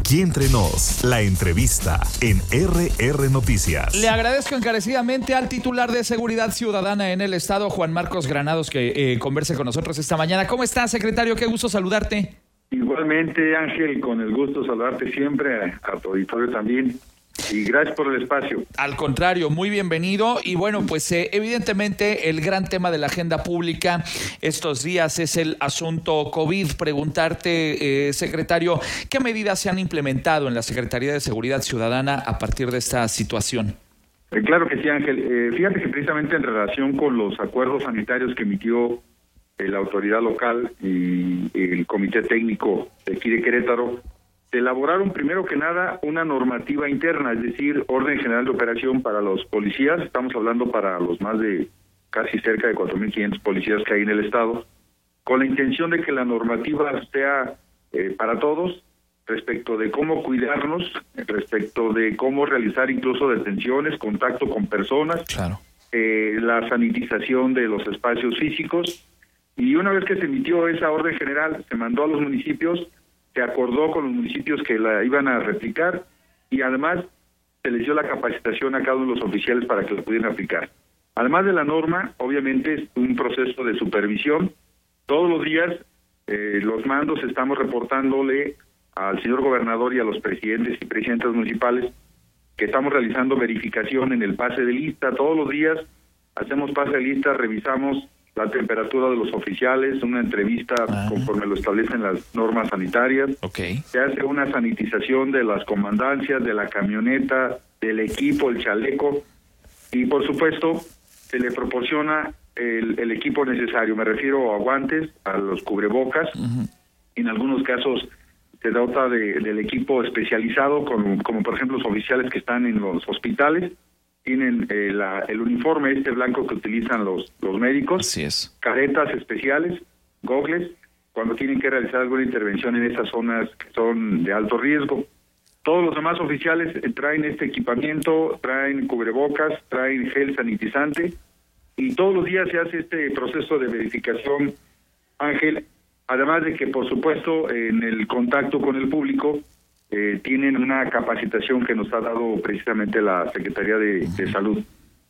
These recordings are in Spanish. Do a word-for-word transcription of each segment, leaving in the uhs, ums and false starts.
Aquí entre nos, la entrevista en R R Noticias. Le agradezco encarecidamente al titular de Seguridad Ciudadana en el Estado, Juan Marcos Granados, que eh, converse con nosotros esta mañana. ¿Cómo estás, secretario? Qué gusto saludarte. Igualmente, Ángel, con el gusto saludarte siempre, a, a tu auditorio también. Y gracias por el espacio. Al contrario, muy bienvenido. Y bueno, pues eh, evidentemente el gran tema de la agenda pública estos días es el asunto COVID. Preguntarte, eh, secretario, ¿qué medidas se han implementado en la Secretaría de Seguridad Ciudadana a partir de esta situación? Eh, claro que sí, Ángel. Eh, fíjate que precisamente en relación con los acuerdos sanitarios que emitió eh, la autoridad local y el comité técnico de aquí de Querétaro, se elaboraron primero que nada una normativa interna, es decir, orden general de operación para los policías. Estamos hablando para los más de casi cerca de cuatro mil quinientos policías que hay en el estado, con la intención de que la normativa sea eh, para todos, respecto de cómo cuidarnos, respecto de cómo realizar incluso detenciones, contacto con personas, claro. eh, la sanitización de los espacios físicos. Y una vez que se emitió esa orden general, se mandó a los municipios, se acordó con los municipios que la iban a replicar y además se les dio la capacitación a cada uno de los oficiales para que lo pudieran aplicar. Además de la norma, obviamente es un proceso de supervisión. Todos los días eh, los mandos estamos reportándole al señor gobernador y a los presidentes y presidentas municipales que estamos realizando verificación en el pase de lista. Todos los días hacemos pase de lista, revisamos la temperatura de los oficiales, una entrevista ah. conforme lo establecen las normas sanitarias. Okay. Se hace una sanitización de las comandancias, de la camioneta, del equipo, el chaleco, y por supuesto se le proporciona el, el equipo necesario. Me refiero a guantes, a los cubrebocas. Uh-huh. En algunos casos se dota de, del equipo especializado, como, como por ejemplo los oficiales que están en los hospitales. Tienen eh, la, el uniforme este blanco que utilizan los, los médicos. Así es. Caretas especiales, gogles, cuando tienen que realizar alguna intervención en esas zonas que son de alto riesgo. Todos los demás oficiales eh, traen este equipamiento, traen cubrebocas, traen gel sanitizante, y todos los días se hace este proceso de verificación, Ángel, además de que, por supuesto, en el contacto con el público, Eh, tienen una capacitación que nos ha dado precisamente la Secretaría de, de Salud.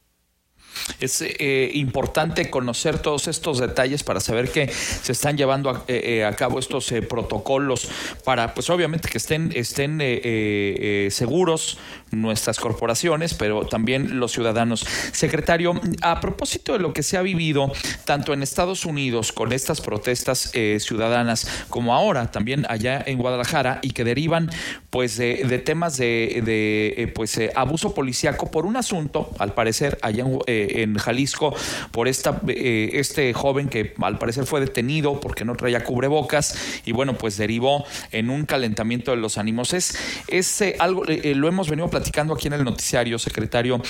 Es eh, importante conocer todos estos detalles para saber que se están llevando a, eh, a cabo estos eh, protocolos para, pues obviamente que estén estén eh, eh, seguros nuestras corporaciones, pero también los ciudadanos. Secretario, a propósito de lo que se ha vivido tanto en Estados Unidos con estas protestas eh, ciudadanas como ahora también allá en Guadalajara y que derivan pues de, de temas de, de eh, pues eh, abuso policíaco por un asunto, al parecer allá en eh, en Jalisco, por esta eh, este joven que al parecer fue detenido porque no traía cubrebocas y bueno, pues derivó en un calentamiento de los ánimos. Es, es eh, algo, eh, lo hemos venido platicando aquí en el noticiario, secretario.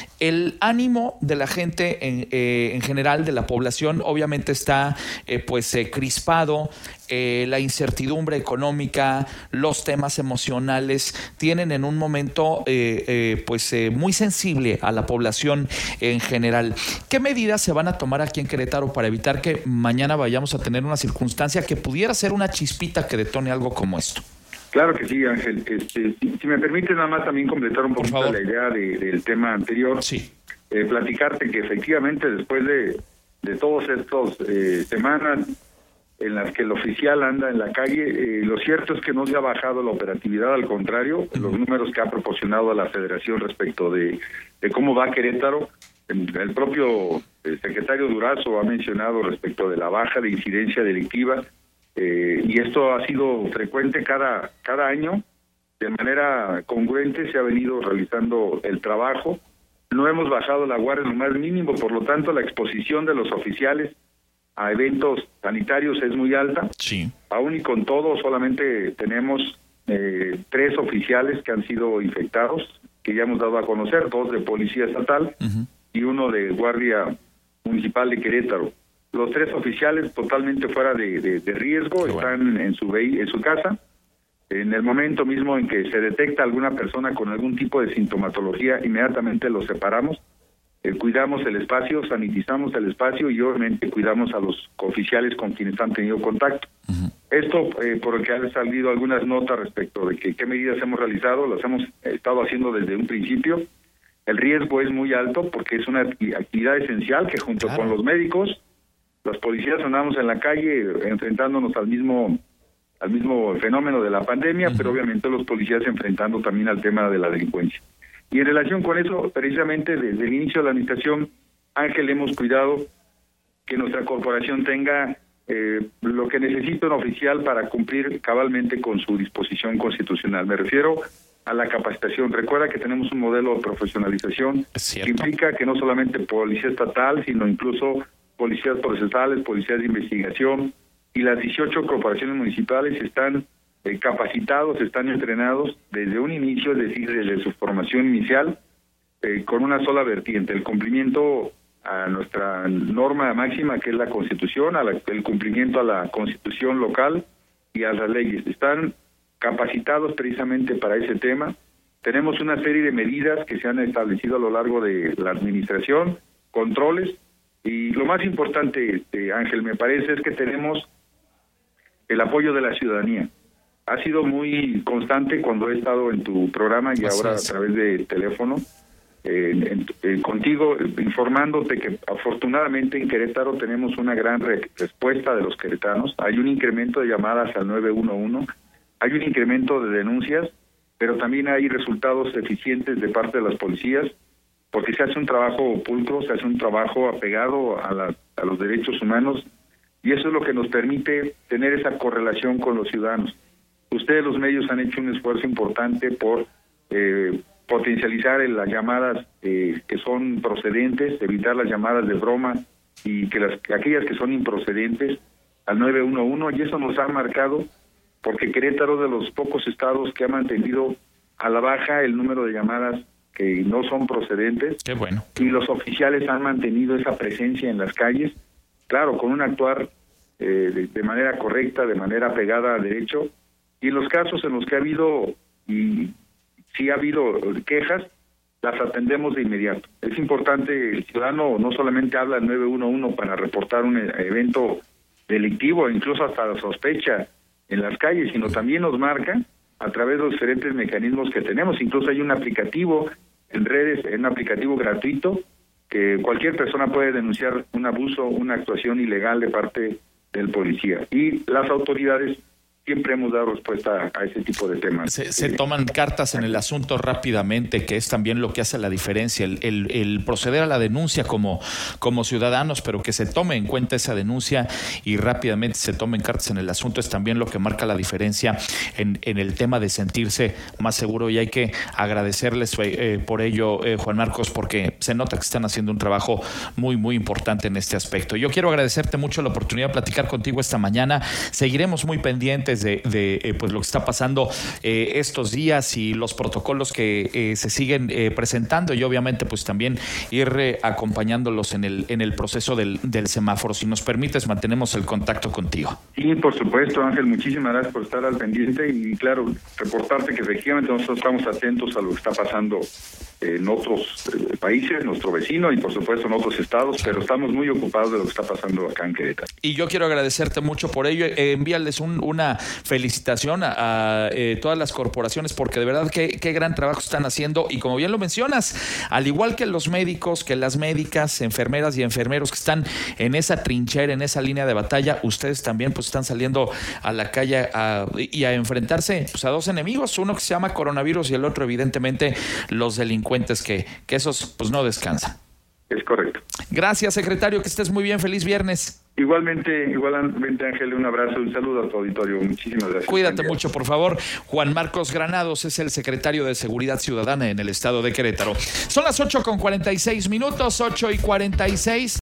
El ánimo de la gente en, eh, en general, de la población, obviamente está eh, pues eh, crispado. Eh, la incertidumbre económica, los temas emocionales tienen en un momento eh, eh, pues eh, muy sensible a la población en general. ¿Qué medidas se van a tomar aquí en Querétaro para evitar que mañana vayamos a tener una circunstancia que pudiera ser una chispita que detone algo como esto? Claro que sí, Ángel. Este, si, si me permite nada más también completar un poquito la idea de, del tema anterior. Sí. Eh, platicarte que efectivamente después de, de todas estas eh, semanas en las que el oficial anda en la calle, eh, lo cierto es que no se ha bajado la operatividad, al contrario, los números que ha proporcionado a la Federación respecto de, de cómo va Querétaro. El propio el secretario Durazo ha mencionado respecto de la baja de incidencia delictiva, eh, y esto ha sido frecuente cada, cada año, de manera congruente se ha venido realizando el trabajo, no hemos bajado la guardia en lo más mínimo, por lo tanto la exposición de los oficiales a eventos sanitarios es muy alta. Sí. Aún y con todo, solamente tenemos eh, tres oficiales que han sido infectados, que ya hemos dado a conocer, dos de Policía Estatal uh-huh. y uno de Guardia Municipal de Querétaro. Los tres oficiales totalmente fuera de, de, de riesgo, Qué están bueno. en su en su casa. En el momento mismo en que se detecta alguna persona con algún tipo de sintomatología, inmediatamente los separamos. Eh, cuidamos el espacio, sanitizamos el espacio y obviamente cuidamos a los oficiales con quienes han tenido contacto. Uh-huh. Esto eh, por el que han salido algunas notas respecto de que qué medidas hemos realizado, las hemos estado haciendo desde un principio. El riesgo es muy alto porque es una actividad esencial que junto claro. con los médicos, los policías andamos en la calle enfrentándonos al mismo al mismo fenómeno de la pandemia, uh-huh. pero obviamente los policías enfrentando también al tema de la delincuencia. Y en relación con eso, precisamente desde el inicio de la administración, Ángel, hemos cuidado que nuestra corporación tenga eh, lo que necesita un oficial para cumplir cabalmente con su disposición constitucional. Me refiero a la capacitación. Recuerda que tenemos un modelo de profesionalización que implica que no solamente policía estatal, sino incluso policías procesales, policías de investigación, y las dieciocho corporaciones municipales están eh, capacitados, están entrenados desde un inicio, es decir, desde su formación inicial, eh, con una sola vertiente, el cumplimiento a nuestra norma máxima, que es la Constitución, a la, el cumplimiento a la Constitución local y a las leyes. Están capacitados precisamente para ese tema. Tenemos una serie de medidas que se han establecido a lo largo de la administración, controles, y lo más importante, este, Ángel, me parece, es que tenemos el apoyo de la ciudadanía. Ha sido muy constante cuando he estado en tu programa y Así ahora es. a través de teléfono, eh, en, eh, contigo, informándote que afortunadamente en Querétaro tenemos una gran re- respuesta de los queretanos. Hay un incremento de llamadas al nueve uno uno, hay un incremento de denuncias, pero también hay resultados eficientes de parte de las policías, porque se hace un trabajo pulcro, se hace un trabajo apegado a, la, a los derechos humanos, y eso es lo que nos permite tener esa correlación con los ciudadanos. Ustedes, los medios, han hecho un esfuerzo importante por eh, potencializar en las llamadas eh, que son procedentes, evitar las llamadas de broma y que las aquellas que son improcedentes al nueve uno uno, y eso nos ha marcado porque Querétaro es de los pocos estados que ha mantenido a la baja el número de llamadas que no son procedentes. Qué bueno. Y los oficiales han mantenido esa presencia en las calles, claro, con un actuar eh, de, de manera correcta, de manera pegada a derecho, y en los casos en los que ha habido, y sí ha habido quejas, las atendemos de inmediato. Es importante, el ciudadano no solamente habla al nueve uno uno para reportar un evento delictivo, incluso hasta la sospecha en las calles, sino también nos marca a través de los diferentes mecanismos que tenemos. Incluso hay un aplicativo en redes, un aplicativo gratuito, que cualquier persona puede denunciar un abuso, una actuación ilegal de parte del policía. Y las autoridades siempre hemos dado respuesta a ese tipo de temas. Se, se toman cartas en el asunto rápidamente, que es también lo que hace la diferencia, el, el, el proceder a la denuncia como, como ciudadanos, pero que se tome en cuenta esa denuncia y rápidamente se tomen cartas en el asunto, es también lo que marca la diferencia en, en el tema de sentirse más seguro, y hay que agradecerles eh, por ello, eh, Juan Marcos, porque se nota que están haciendo un trabajo muy, muy importante en este aspecto. Yo quiero agradecerte mucho la oportunidad de platicar contigo esta mañana. Seguiremos muy pendientes de, de eh, pues lo que está pasando eh, estos días y los protocolos que eh, se siguen eh, presentando, y obviamente pues también ir eh, acompañándolos en el en el proceso del, del semáforo. Si nos permites, mantenemos el contacto contigo. Sí, por supuesto, Ángel, muchísimas gracias por estar al pendiente, y claro, reportarte que efectivamente nosotros estamos atentos a lo que está pasando en otros eh, países, nuestro vecino, y por supuesto en otros estados, pero estamos muy ocupados de lo que está pasando acá en Querétaro. Y yo quiero agradecerte mucho por ello, eh, envíales un, una felicitación a, a eh, todas las corporaciones, porque de verdad qué, qué gran trabajo están haciendo, y como bien lo mencionas, al igual que los médicos, que las médicas, enfermeras y enfermeros que están en esa trinchera, en esa línea de batalla, ustedes también pues están saliendo a la calle a, y a enfrentarse pues, a dos enemigos, uno que se llama coronavirus y el otro evidentemente los delincuentes, que, que esos pues no descansan. Es correcto. Gracias, secretario, que estés muy bien, feliz viernes. Igualmente, igualmente, Ángel, un abrazo, un saludo a tu auditorio, muchísimas gracias. Cuídate mucho, por favor. Juan Marcos Granados es el secretario de Seguridad Ciudadana en el estado de Querétaro. Son las ocho con cuarenta y seis minutos, ocho y cuarenta y seis.